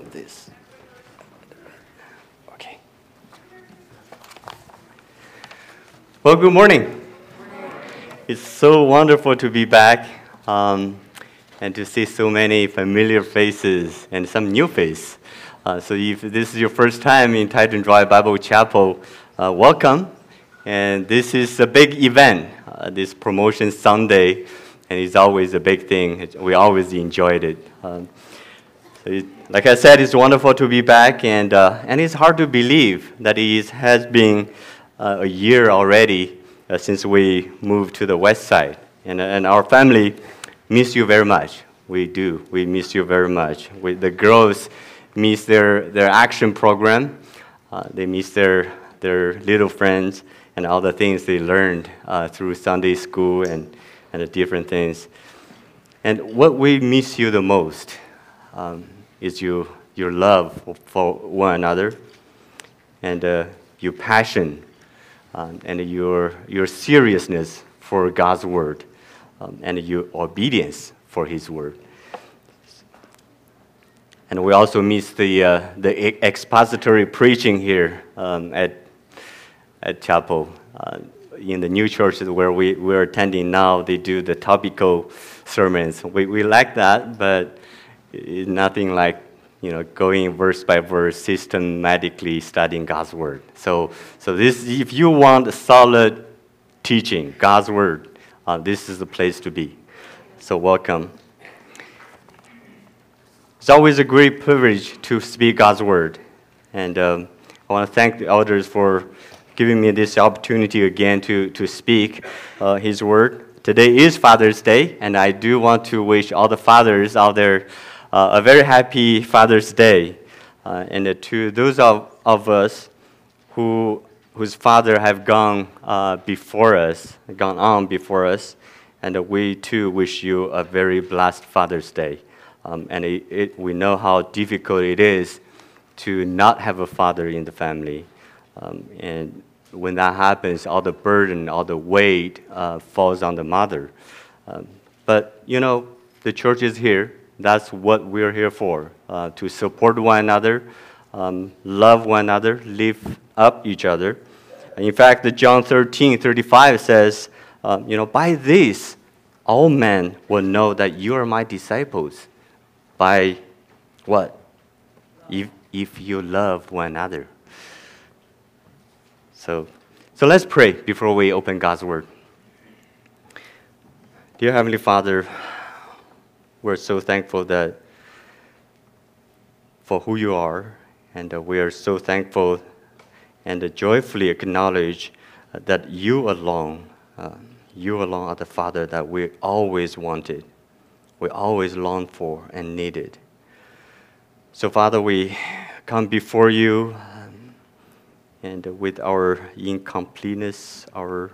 this. Okay. Well, good morning. It's so wonderful to be back and to see so many familiar faces and some new faces. So if this is your first time in Titan Drive Bible Chapel, welcome. And this is a big event, this promotion Sunday, and it's always a big thing. We always enjoyed it. Like I said, it's wonderful to be back, and it's hard to believe that it has been a year already since we moved to the west side. And our family miss you very much. We do. We miss you very much. The girls miss their action program. They miss their little friends and all the things they learned through Sunday school and the different things. And what we miss you the most is your love for one another and your passion and your seriousness for God's word and your obedience for His word. And we also miss the expository preaching here at chapel. In the new churches where we're attending now, they do the topical sermons. We like that, but it's nothing like going verse by verse, systematically studying God's word. So this, if you want a solid teaching, God's word, this is the place to be. So welcome. It's always a great privilege to speak God's word, and I want to thank the elders for giving me this opportunity again to speak His word. Today is Father's Day, and I do want to wish all the fathers out there a very happy Father's Day. And to those of us whose father have gone on before us, and we too wish you a very blessed Father's Day. And we know how difficult it is to not have a father in the family. And when that happens, all the burden, all the weight falls on the mother. But, the church is here. That's what we're here for, to support one another, love one another, lift up each other. And in fact, John 13:35 says, by this, all men will know that you are my disciples. By what? If you love one another. So let's pray before we open God's word. Dear Heavenly Father, we're so thankful for who you are, and we are so thankful and joyfully acknowledge that you alone are the Father that we always wanted, we always longed for and needed. So Father, we come before you and with our incompleteness, our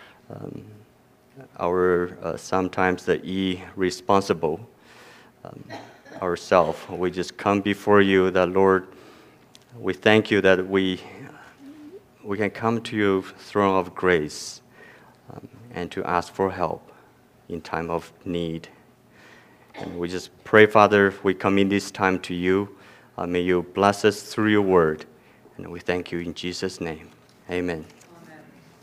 sometimes the irresponsible ourselves, we just come before you. That Lord, we thank you that we can come to your throne of grace and to ask for help in time of need. And we just pray, Father, we come in this time to you. May you bless us through your word. And we thank you in Jesus' name. Amen. Amen.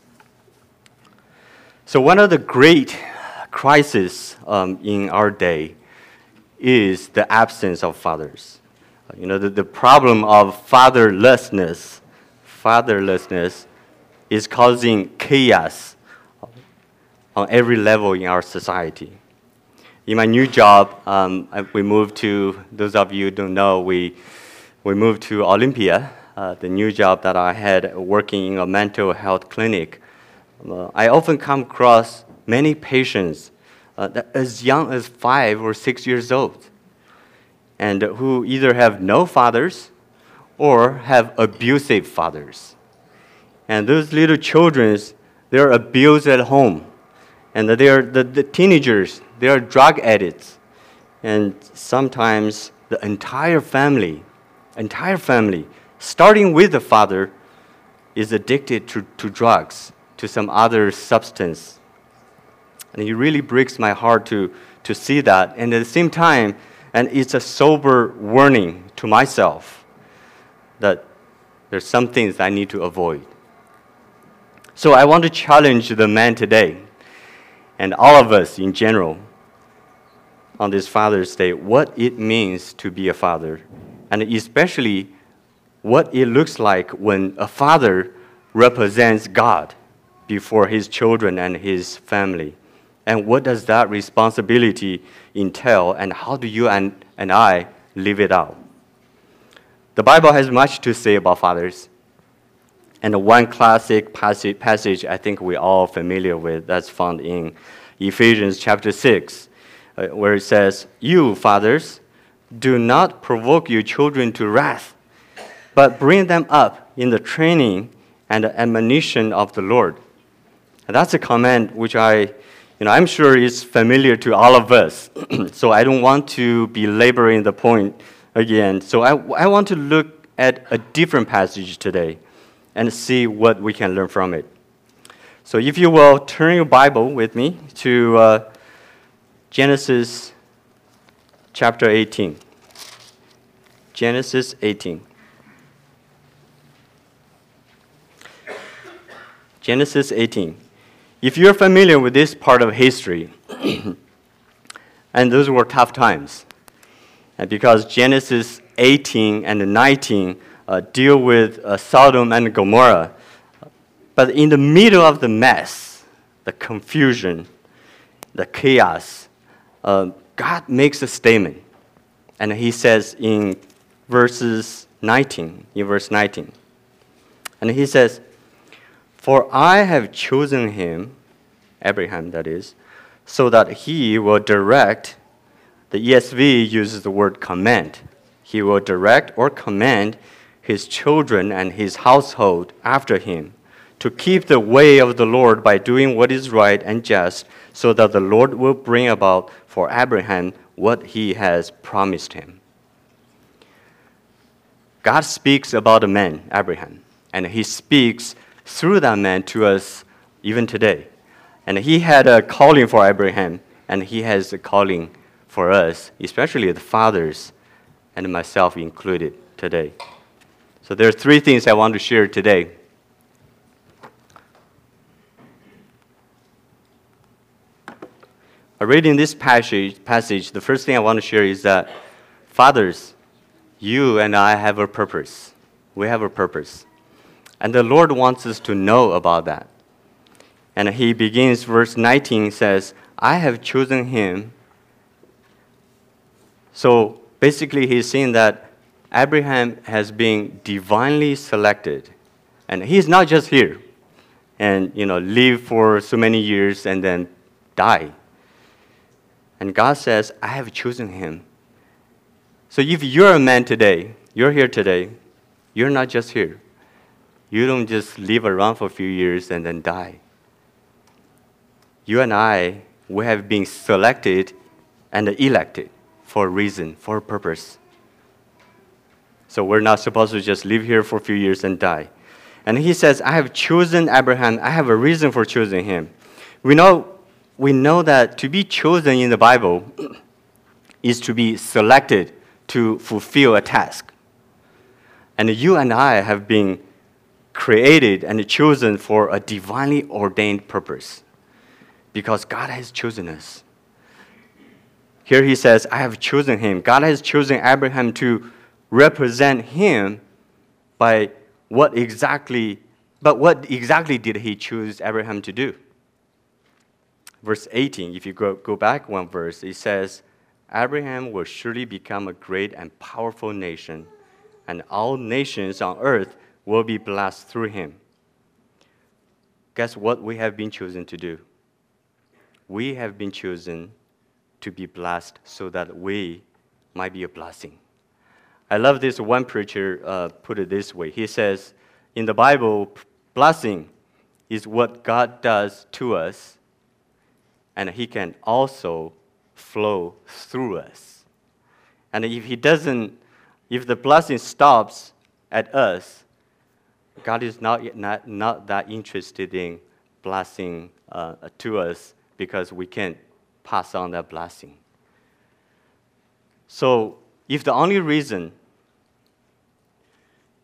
So one of the great crises in our day is the absence of fathers. The problem of fatherlessness is causing chaos on every level in our society. In my new job, we moved to, those of you who don't know, we moved to Olympia. The new job that I had working in a mental health clinic. I often come across many patients that as young as 5 or 6 years old, and who either have no fathers or have abusive fathers. And those little children, they're abused at home, and they're the teenagers, they are drug addicts, and sometimes the entire family, starting with the father, is addicted to drugs, to some other substance. And it really breaks my heart to see that. And at the same time, and it's a sober warning to myself that there's some things I need to avoid. So I want to challenge the man today, and all of us in general, on this Father's Day, what it means to be a father, and especially what it looks like when a father represents God before his children and his family. And what does that responsibility entail, and how do you and I live it out? The Bible has much to say about fathers. And one classic passage I think we're all familiar with, that's found in Ephesians chapter 6, where it says, "You, fathers, do not provoke your children to wrath, but bring them up in the training and the admonition of the Lord." And that's a command which I'm sure is familiar to all of us. So I don't want to be laboring the point again. So I want to look at a different passage today and see what we can learn from it. So if you will, turn your Bible with me to Genesis chapter 18. Genesis 18. Genesis 18. If you're familiar with this part of history, and those were tough times, and because Genesis 18 and 19 deal with Sodom and Gomorrah, but in the middle of the mess, the confusion, the chaos, God makes a statement, and he says in verse 19, and he says, "For I have chosen him," Abraham that is, "so that he will direct," the ESV uses the word command, "he will direct or command his children and his household after him, to keep the way of the Lord by doing what is right and just, so that the Lord will bring about for Abraham what he has promised him." God speaks about a man, Abraham, and he speaks through that man to us even today. And he had a calling for Abraham, and he has a calling for us, especially the fathers, and myself included today. So there are three things I want to share today. Reading this passage, the first thing I want to share is that fathers, you and I have a purpose. We have a purpose. And the Lord wants us to know about that. And he begins, verse 19 says, "I have chosen him." So basically he's saying that Abraham has been divinely selected. And he's not just here and live for so many years and then die. And God says, "I have chosen him." So if you're a man today, you're here today, you're not just here. You don't just live around for a few years and then die. You and I, we have been selected and elected for a reason, for a purpose. So we're not supposed to just live here for a few years and die. And he says, "I have chosen Abraham. I have a reason for choosing him." We know that to be chosen in the Bible is to be selected to fulfill a task. And you and I have been created and chosen for a divinely ordained purpose because God has chosen us. Here he says, "I have chosen him." God has chosen Abraham to represent him by what exactly did he choose Abraham to do? Verse 18, if you go back one verse, it says, "Abraham will surely become a great and powerful nation, and all nations on earth will be blessed through him." Guess what we have been chosen to do? We have been chosen to be blessed so that we might be a blessing. I love this one preacher put it this way. He says, in the Bible, blessing is what God does to us, and he can also flow through us. And if the blessing stops at us, God is not that interested in blessing to us because we can't pass on that blessing. So if the only reason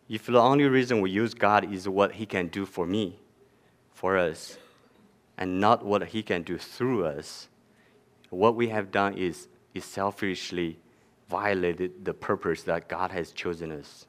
if the only reason we use God is what He can do for me, for us, and not what He can do through us, what we have done is selfishly violated the purpose that God has chosen us.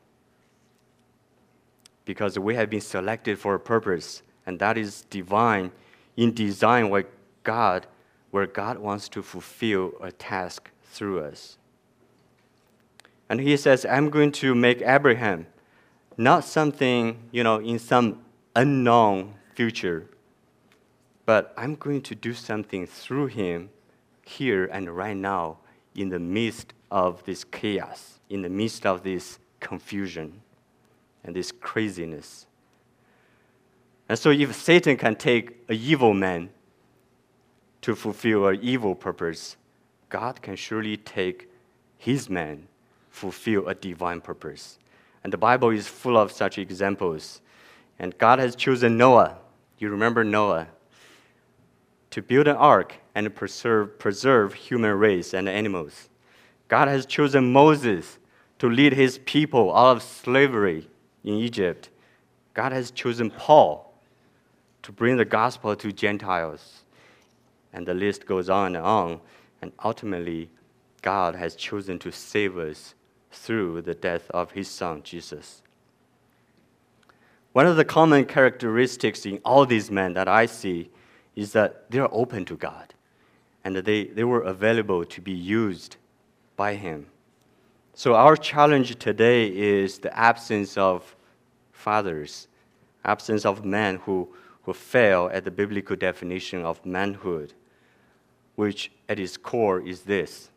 Because we have been selected for a purpose, and that is divine, in design where God wants to fulfill a task through us. And He says, I'm going to make Abraham not something, in some unknown future, but I'm going to do something through him here and right now in the midst of this chaos, in the midst of this confusion and this craziness. And so if Satan can take an evil man to fulfill an evil purpose, God can surely take his man, fulfill a divine purpose. And the Bible is full of such examples. And God has chosen Noah, you remember Noah, to build an ark and preserve human race and animals. God has chosen Moses to lead his people out of slavery in Egypt. God has chosen Paul to bring the gospel to Gentiles. And the list goes on and on. And ultimately, God has chosen to save us through the death of his son, Jesus. One of the common characteristics in all these men that I see is that they are open to God, and that they were available to be used by him. So our challenge today is the absence of fathers, absence of men who fail at the biblical definition of manhood, which at its core is this: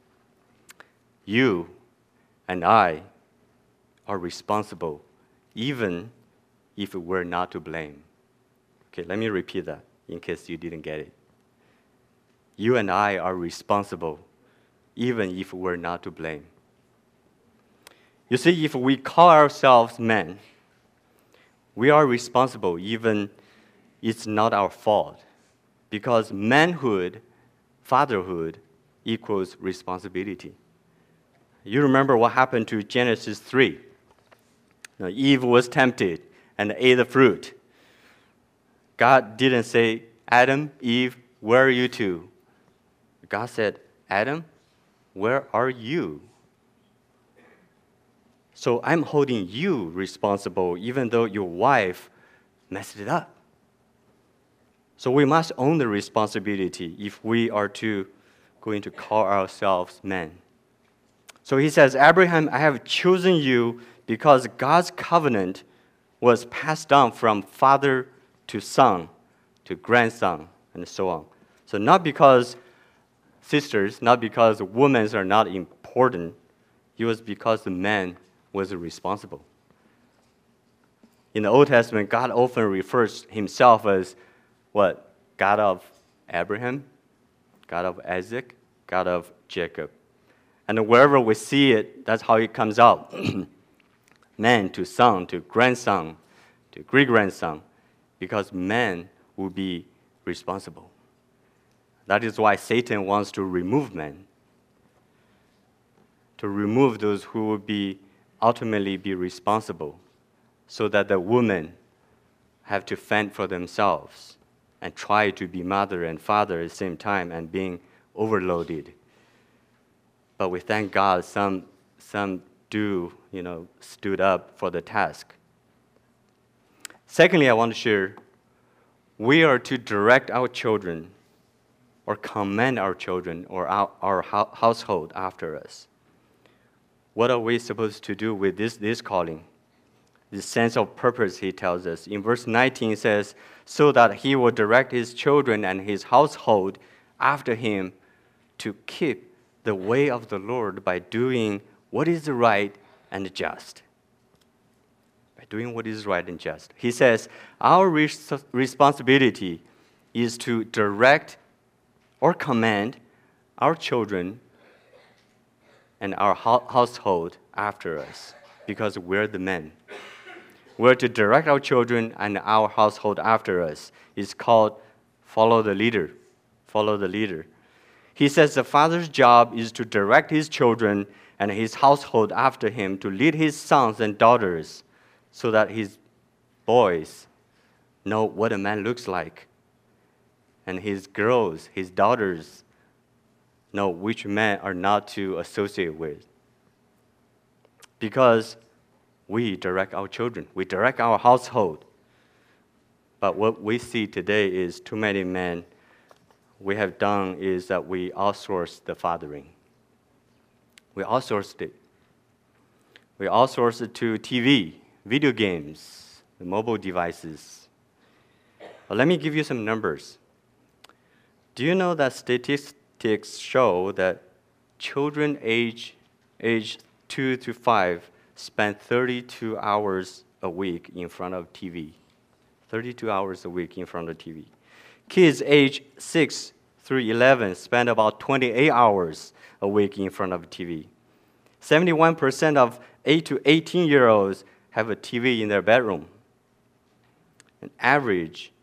you and I are responsible, even if we're not to blame. Okay, let me repeat that in case you didn't get it. You and I are responsible, even if we're not to blame. You see, if we call ourselves men, we are responsible, even it's not our fault, because manhood, fatherhood, equals responsibility. You remember what happened to Genesis 3. Now, Eve was tempted and ate the fruit. God didn't say, Adam, Eve, where are you two? God said, Adam, where are you? So I'm holding you responsible, even though your wife messed it up. So we must own the responsibility if we are going to call ourselves men. So he says, Abraham, I have chosen you because God's covenant was passed down from father to son, to grandson, and so on. So not because sisters, not because women are not important, it was because the man was responsible. In the Old Testament, God often refers himself as what? God of Abraham, God of Isaac, God of Jacob. And wherever we see it, that's how it comes out. Man to son, to grandson, to great-grandson, because man will be responsible. That is why Satan wants to remove men, to remove those who will ultimately be responsible, so that the women have to fend for themselves and try to be mother and father at the same time and being overloaded. But we thank God some stood up for the task. Secondly, I want to share, we are to direct our children or command our children or our household after us. What are we supposed to do with this calling? This sense of purpose, he tells us. In verse 19 it says, so that he will direct his children and his household after him to keep the way of the Lord by doing what is right and just. By doing what is right and just. He says, our responsibility is to direct or command our children and our household after us, because we're the men. We're to direct our children and our household after us. It's called follow the leader. Follow the leader. He says the father's job is to direct his children and his household after him, to lead his sons and daughters so that his boys know what a man looks like. And his girls, his daughters, know which men are not to associate with. Because we direct our children, we direct our household. But what we see today is too many men, we have done is that we outsource the fathering. We outsourced it. We outsourced it to TV, video games, the mobile devices. But let me give you some numbers. Do you know that statistics show that children age 2 to 5 spend 32 hours a week in front of TV? 32 hours a week in front of TV. Kids age 6 through 11 spend about 28 hours a week in front of TV. 71% of 8 to 18-year-olds have a TV in their bedroom. An average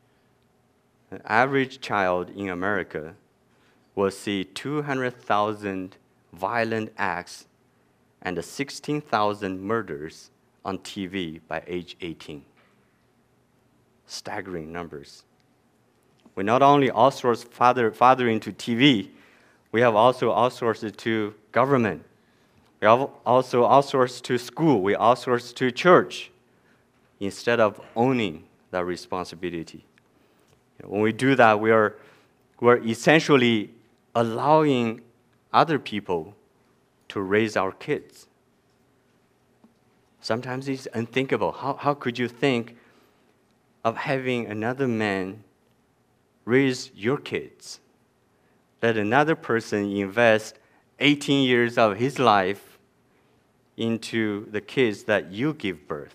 child in America will see 200,000 violent acts and 16,000 murders on TV by age 18. Staggering numbers. We not only outsource fathering to TV, we have also outsourced it to government. We have also outsourced to school. We outsource to church instead of owning that responsibility. When we do that, we're essentially allowing other people to raise our kids. Sometimes it's unthinkable. How could you think of having another man raise your kids? Let another person invest 18 years of his life into the kids that you give birth.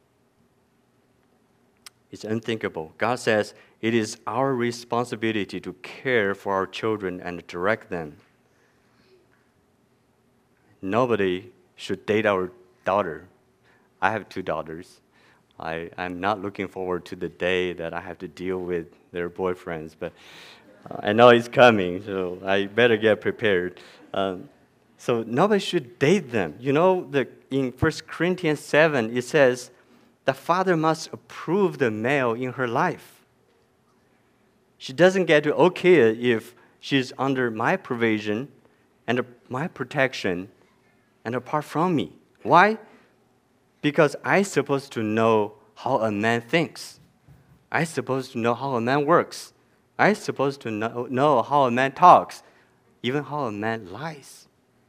It's unthinkable. God says it is our responsibility to care for our children and direct them. Nobody should date our daughter. I have 2 daughters. I'm not looking forward to the day that I have to deal with their boyfriends, but I know it's coming, so I better get prepared. So nobody should date them. You know, in 1 Corinthians 7, it says, the father must approve the male in her life. She doesn't get to okay it if she's under my provision and my protection and apart from me. Why? Because I'm supposed to know how a man thinks. I'm supposed to know how a man works. I'm supposed to know how a man talks, even how a man lies.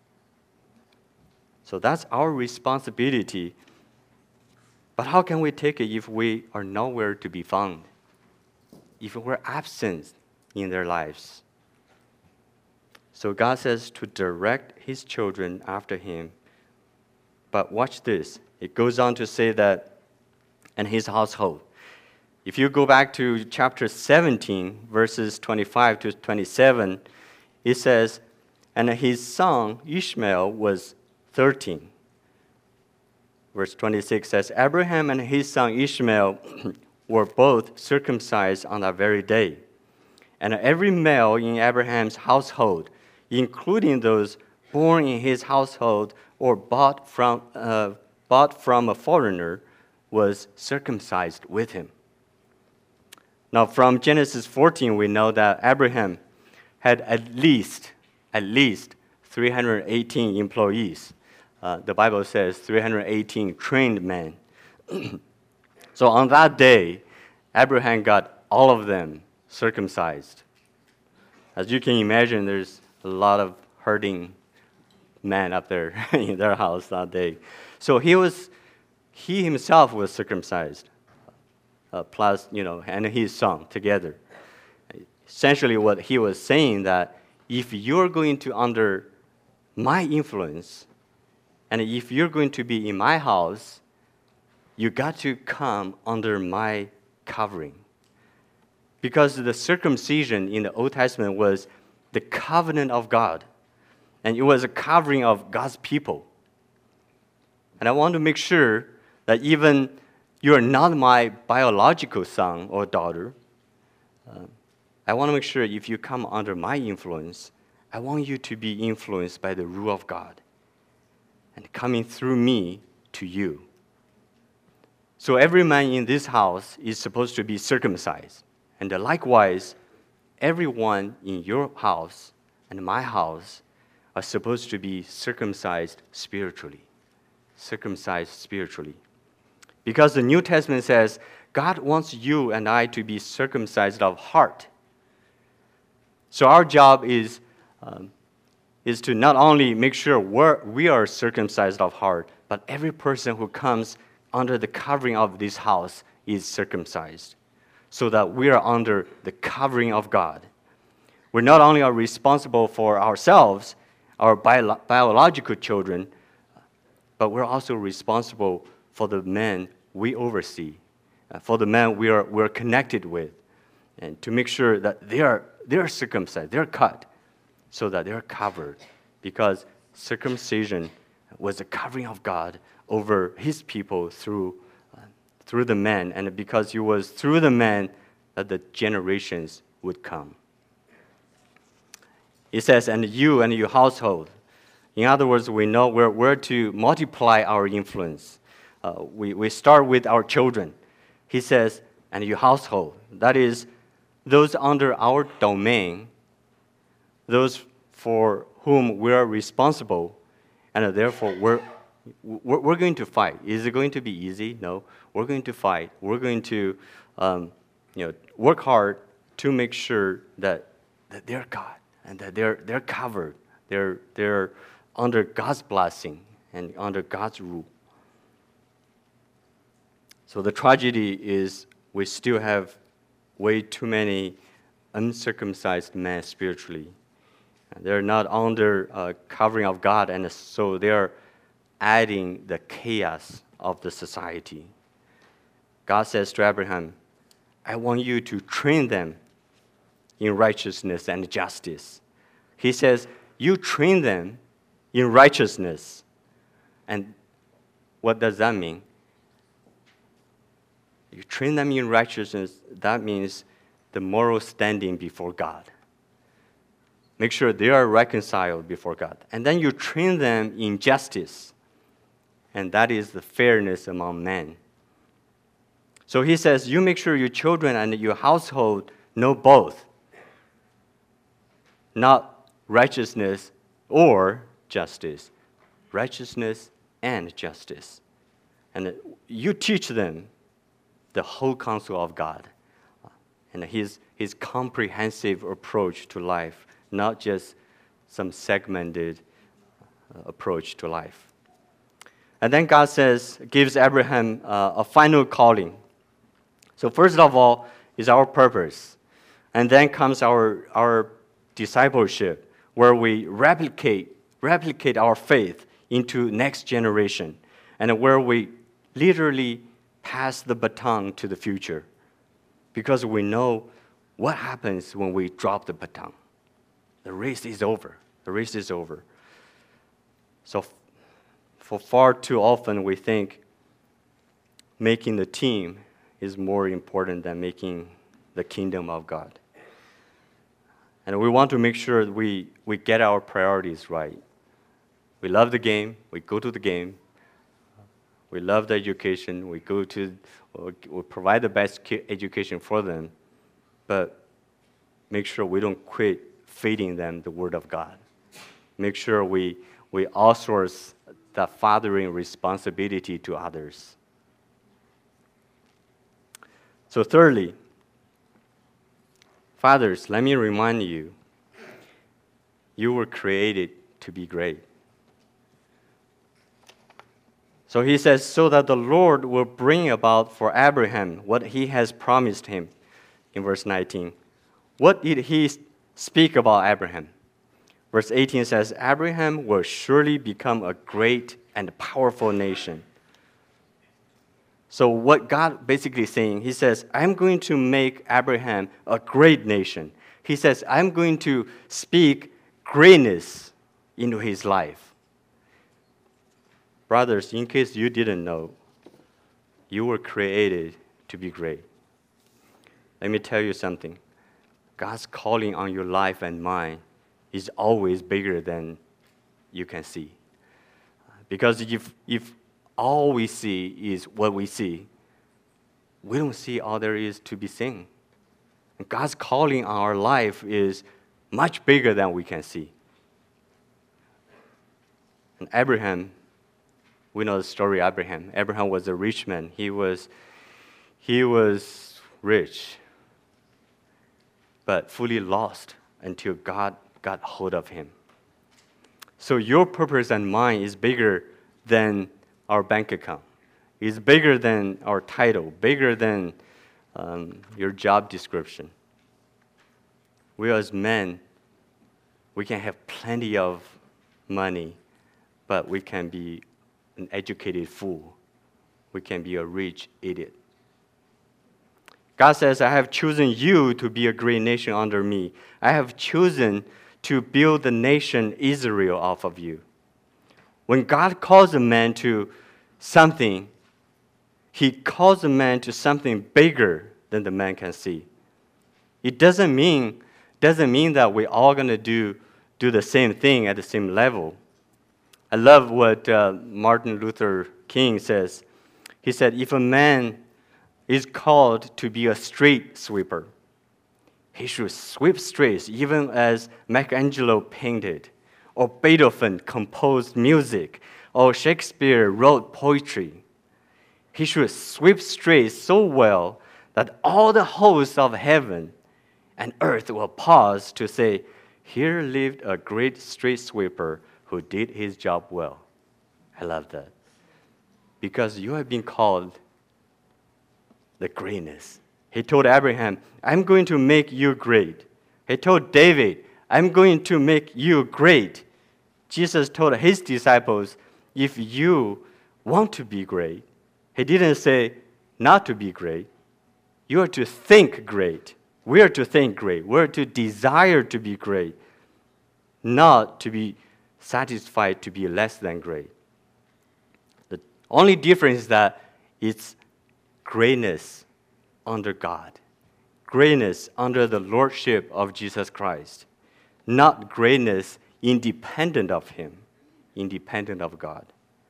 So that's our responsibility. But how can we take it if we are nowhere to be found? If we're absent in their lives? So God says to direct his children after him. But watch this. It goes on to say that, and his household. If you go back to chapter 17, verses 25 to 27, it says, and his son Ishmael was 13. Verse 26 says, Abraham and his son Ishmael were both circumcised on that very day. And every male in Abraham's household, including those born in his household or bought from a foreigner, was circumcised with him. Now, from Genesis 14, we know that Abraham had at least 318 employees. The Bible says 318 trained men. So on that day, Abraham got all of them circumcised. As you can imagine, there's a lot of hurting men up there in their house that day. So he himself was circumcised, plus, and his son together. Essentially what he was saying that if you're going to under my influence, and if you're going to be in my house, you got to come under my covering. Because the circumcision in the Old Testament was the covenant of God. And it was a covering of God's people. And I want to make sure that even you are not my biological son or daughter, I want to make sure if you come under my influence, I want you to be influenced by the rule of God and coming through me to you. So every man in this house is supposed to be circumcised. And likewise, everyone in your house and my house are supposed to be circumcised spiritually. Circumcised spiritually. Because the New Testament says, God wants you and I to be circumcised of heart. So our job is to not only make sure we are circumcised of heart, but every person who comes under the covering of this house is circumcised, so that we are under the covering of God. We not only are responsible for ourselves, our biological children, but we're also responsible for the men we oversee, for the men we're connected with, and to make sure that they're circumcised, they're cut, so that they're covered, because circumcision was the covering of God over his people through the men, and because it was through the men that the generations would come. It says, and you and your household. In other words, we know we're to multiply our influence. We start with our children. He says, and your household. That is, those under our domain, those for whom we are responsible, and therefore we're going to fight. Is it going to be easy? No. We're going to fight. We're going to work hard to make sure that they're God and that they're covered. They're under God's blessing and under God's rule. So the tragedy is we still have way too many uncircumcised men spiritually. They're not under covering of God, and so they're adding the chaos of the society. God says to Abraham, I want you to train them in righteousness and justice. He says, you train them in righteousness. And what does that mean? You train them in righteousness, that means the moral standing before God. Make sure they are reconciled before God. And then you train them in justice. And that is the fairness among men. So he says, you make sure your children and your household know both. Not righteousness or justice. Righteousness and justice. And you teach them the whole counsel of God. And his comprehensive approach to life, not just some segmented approach to life. And then God gives Abraham a final calling. So first of all is our purpose. And then comes our discipleship, where we replicate our faith into next generation, and where we literally pass the baton to the future. Because we know what happens when we drop the baton. The race is over. The race is over. So for far too often we think making the team is more important than making the kingdom of God. And we want to make sure that we get our priorities right. We love the game, we go to the game. We love the education, we provide the best education for them, but make sure we don't quit feeding them the Word of God. Make sure we outsource the fathering responsibility to others. So thirdly, fathers, let me remind you, you were created to be great. So he says, so that the Lord will bring about for Abraham what he has promised him. In verse 19. What did he speak about Abraham? Verse 18 says, Abraham will surely become a great and powerful nation. So what God basically saying, he says, I'm going to make Abraham a great nation. He says, I'm going to speak greatness into his life. Brothers, in case you didn't know, you were created to be great. Let me tell you something. God's calling on your life and mine is always bigger than you can see. Because if all we see is what we see, we don't see all there is to be seen. And God's calling on our life is much bigger than we can see. And Abraham, we know the story of Abraham. Abraham was a rich man. He was rich, but fully lost until God got hold of him. So your purpose and mine is bigger than our bank account. It's bigger than our title, bigger than your job description. We as men, we can have plenty of money, but we can be an educated fool. We can be a rich idiot. God says, I have chosen you to be a great nation under me. I have chosen to build the nation Israel off of you. When God calls a man to something, he calls a man to something bigger than the man can see. It doesn't mean that we're all going to do the same thing at the same level. I love what Martin Luther King says. He said, if a man is called to be a street sweeper, he should sweep streets even as Michelangelo painted, or Beethoven composed music, or Shakespeare wrote poetry. He should sweep streets so well that all the hosts of heaven and earth will pause to say, here lived a great street sweeper who did his job well. I love that. Because you have been called the greatness. He told Abraham, I'm going to make you great. He told David, I'm going to make you great. Jesus told his disciples, if you want to be great, he didn't say not to be great. You are to think great. We are to think great. We are to desire to be great, not to be satisfied to be less than great. The only difference is that it's greatness under God, greatness under the lordship of Jesus Christ, not greatness independent of Him, independent of God.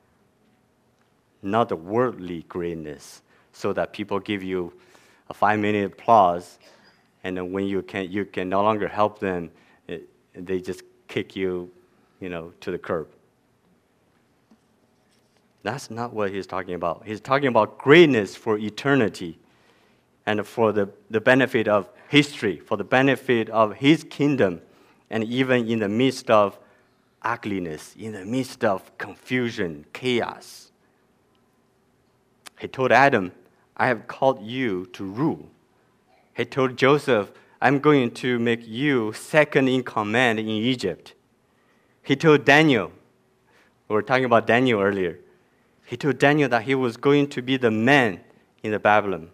Not the worldly greatness, so that people give you a 5-minute applause, and then when you can no longer help them, they just kick you, to the curb. That's not what he's talking about. He's talking about greatness for eternity and for the benefit of history, for the benefit of his kingdom, and even in the midst of ugliness, in the midst of confusion, chaos. He told Adam, I have called you to rule. He told Joseph, I'm going to make you second in command in Egypt. He told Daniel, we were talking about Daniel earlier, he told Daniel that he was going to be the man in the Babylon.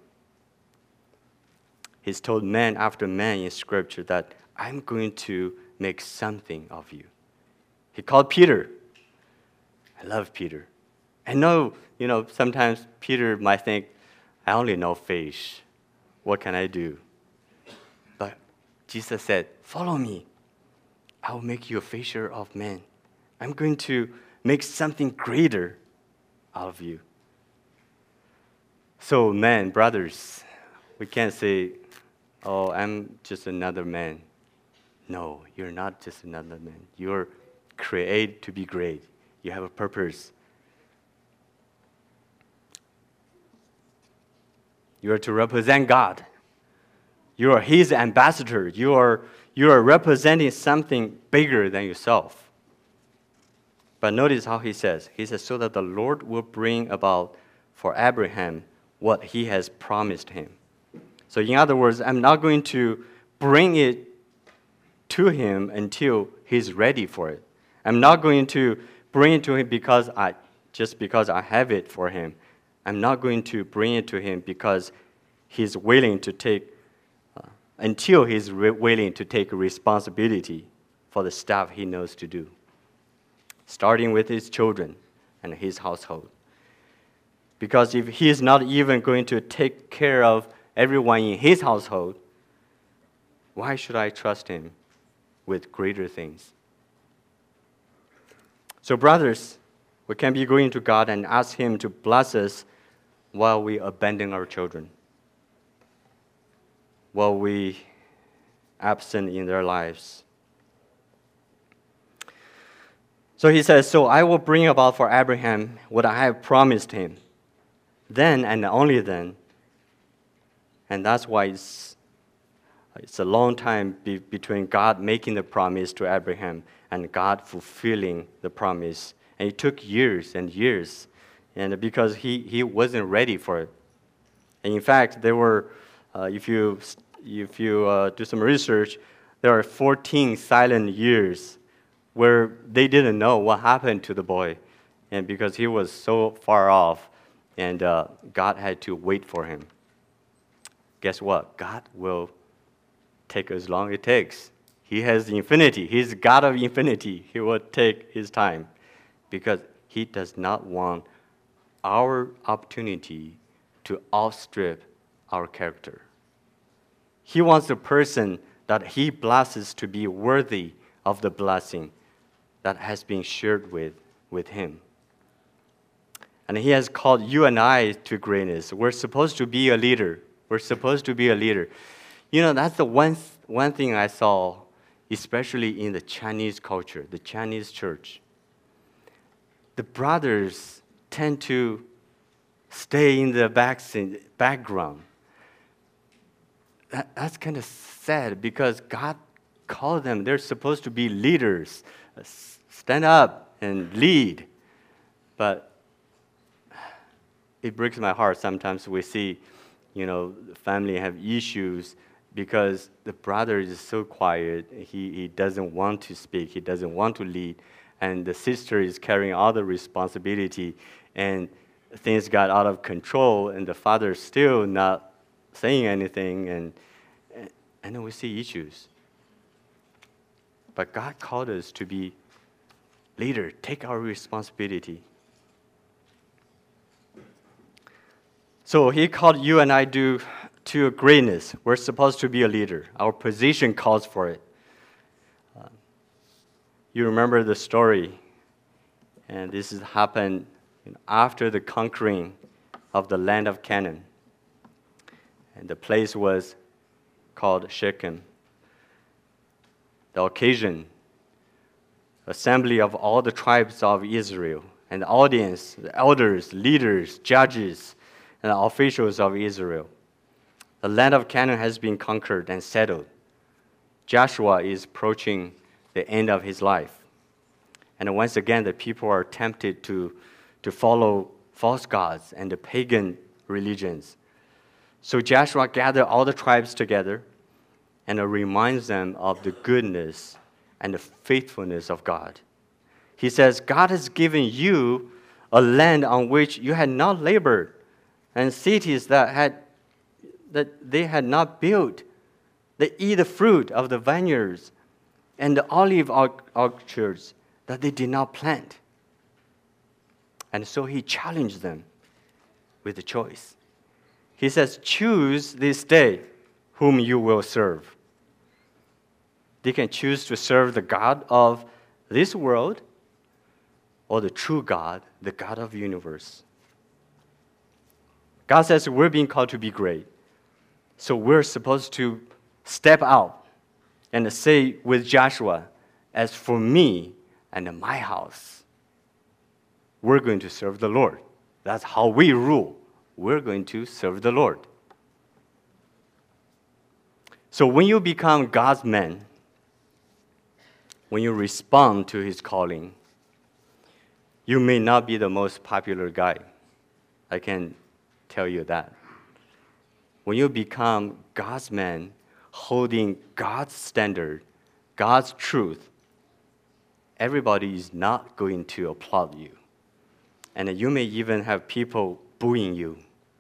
He's told man after man in Scripture that I'm going to make something of you. He called Peter. I love Peter. I know, sometimes Peter might think, I only know fish. What can I do? But Jesus said, follow me. I will make you a fisher of men. I'm going to make something greater out of you. So, men, brothers, we can't say, oh, I'm just another man. No, you're not just another man. You're created to be great. You have a purpose. You are to represent God. You are His ambassador. You are representing something bigger than yourself. But notice how he says, so that the Lord will bring about for Abraham what he has promised him. So in other words, I'm not going to bring it to him until he's ready for it. I'm not going to bring it to him because I have it for him. I'm not going to bring it to him because he's willing to take, until he's willing to take responsibility for the stuff he knows to do, starting with his children and his household. Because if he is not even going to take care of everyone in his household, why should I trust him with greater things? So brothers, we can be going to God and ask him to bless us while we abandon our children. while we absent in their lives. So he says, so I will bring about for Abraham what I have promised him, then and only then. And that's why it's a long time between God making the promise to Abraham and God fulfilling the promise. And it took years and years, and because he wasn't ready for it. And in fact, there were, if you do some research, there are 14 silent years where they didn't know what happened to the boy, and because he was so far off, and God had to wait for him. Guess what? God will take as long as it takes. He has infinity. He's God of infinity. He will take his time because he does not want our opportunity to outstrip our character. He wants the person that he blesses to be worthy of the blessing that has been shared with him. And he has called you and I to greatness. We're supposed to be a leader. We're supposed to be a leader. You know, that's the one thing I saw, especially in the Chinese culture, the Chinese church. The brothers tend to stay in the background. That's kind of sad because God called them. They're supposed to be leaders, stand up and lead. But it breaks my heart sometimes we see, the family have issues because the brother is so quiet. He doesn't want to speak. He doesn't want to lead. And the sister is carrying all the responsibility. And things got out of control. And the father is still not saying anything. And then we see issues. But God called us to be leader. Take our responsibility. So he called you and I to greatness. We're supposed to be a leader. Our position calls for it. You remember the story, and this has happened after the conquering of the land of Canaan. And the place was called Shechem. The occasion, assembly of all the tribes of Israel, and the audience, the elders, leaders, judges, and the officials of Israel. The land of Canaan has been conquered and settled. Joshua is approaching the end of his life. And once again, the people are tempted to follow false gods and the pagan religions. So Joshua gathered all the tribes together and reminds them of the goodness and the faithfulness of God. He says, God has given you a land on which you had not labored, and cities that they had not built. They eat the fruit of the vineyards and the olive orchards that they did not plant. And so he challenged them with a choice. He says, choose this day whom you will serve. They can choose to serve the God of this world or the true God, the God of the universe. God says we're being called to be great. So we're supposed to step out and say with Joshua, as for me and my house, we're going to serve the Lord. That's how we rule. We're going to serve the Lord. So when you become God's man, when you respond to his calling, you may not be the most popular guy. I can tell you that. When you become God's man, holding God's standard, God's truth, everybody is not going to applaud you. And you may even have people booing you.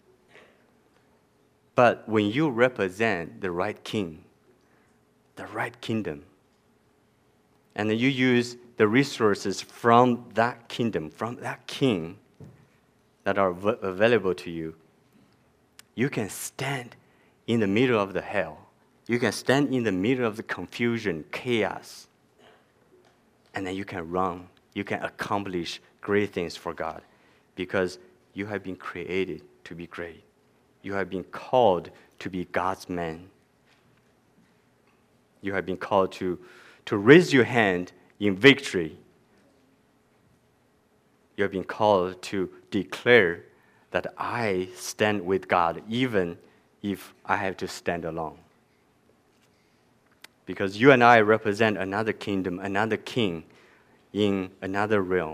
But when you represent the right king, the right kingdom, and then you use the resources from that kingdom, from that king that are available to you, you can stand in the middle of the hell. You can stand in the middle of the confusion, chaos, and then you can run. You can accomplish great things for God because you have been created to be great. You have been called to be God's man. You have been called to raise your hand in victory. You have been called to declare that I stand with God even if I have to stand alone. Because you and I represent another kingdom, another king in another realm.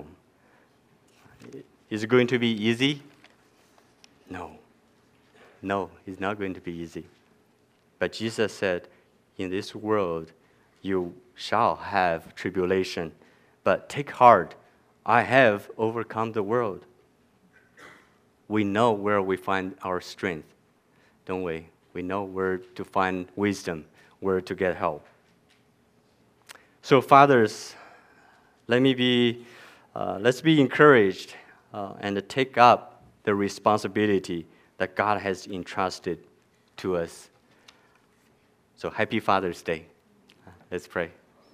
Is it going to be easy? No. No, it's not going to be easy. But Jesus said, in this world you shall have tribulation, but take heart, I have overcome the world. We know where we find our strength, don't we? We know where to find wisdom, where to get help. So fathers, let's be encouraged and take up the responsibility that God has entrusted to us. So happy Father's Day. Let's pray.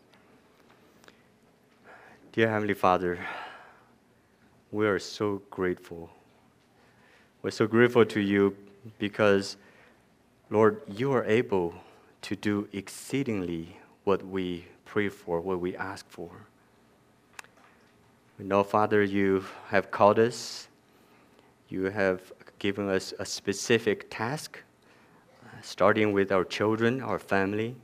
Dear Heavenly Father, we are so grateful. We're so grateful to you because, Lord, you are able to do exceedingly what we pray for, what we ask for. We know, Father, you have called us. You have given us a specific task, starting with our children, our family.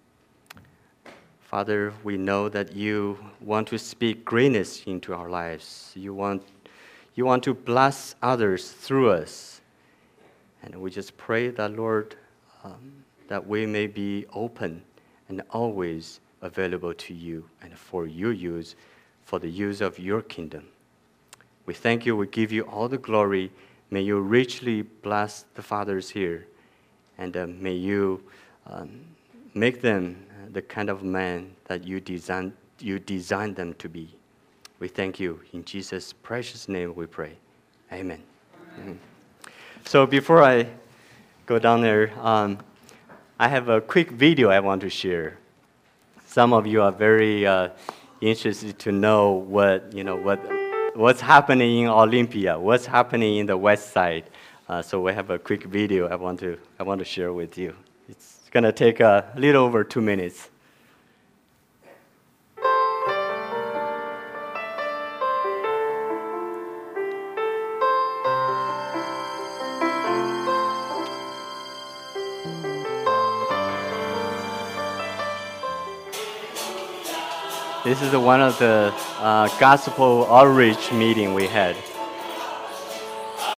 Father, we know that you want to speak greatness into our lives. You want to bless others through us. And we just pray that, Lord, that we may be open and always available to you and for your use, for the use of your kingdom. We thank you. We give you all the glory. May you richly bless the fathers here, and may you make them the kind of man that you designed them to be. We thank you. In Jesus' precious name we pray. Amen. Amen. So before I go down there, I have a quick video I want to share. Some of you are very interested to know what's happening in Olympia, what's happening in the West Side. So we have a quick video I want to share with you. It's going to take a little over 2 minutes. This is one of the gospel outreach meeting we had.